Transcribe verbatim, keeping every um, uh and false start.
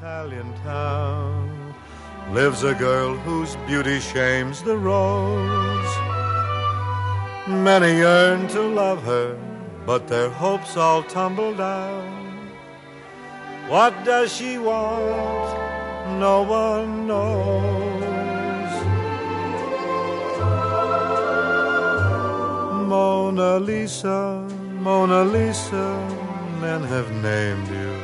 Italian town lives a girl whose beauty shames the rose. Many yearn to love her, but their hopes all tumble down. What does she want? No one knows. Mona Lisa, Mona Lisa, men have named you